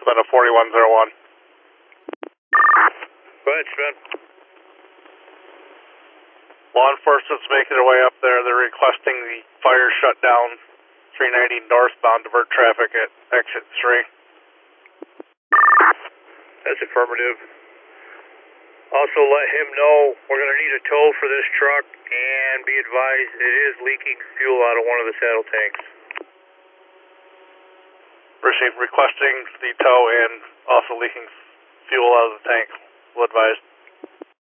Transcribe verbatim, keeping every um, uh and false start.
been a forty-one oh one. Go ahead, Sven. Law enforcement's making their way up there. They're requesting the fire shut down three ninety northbound, divert traffic at exit three. That's affirmative. Also let him know we're going to need a tow for this truck, and be advised it is leaking fuel out of one of the saddle tanks. Received, requesting the tow and also leaking fuel out of the tank. Well advised.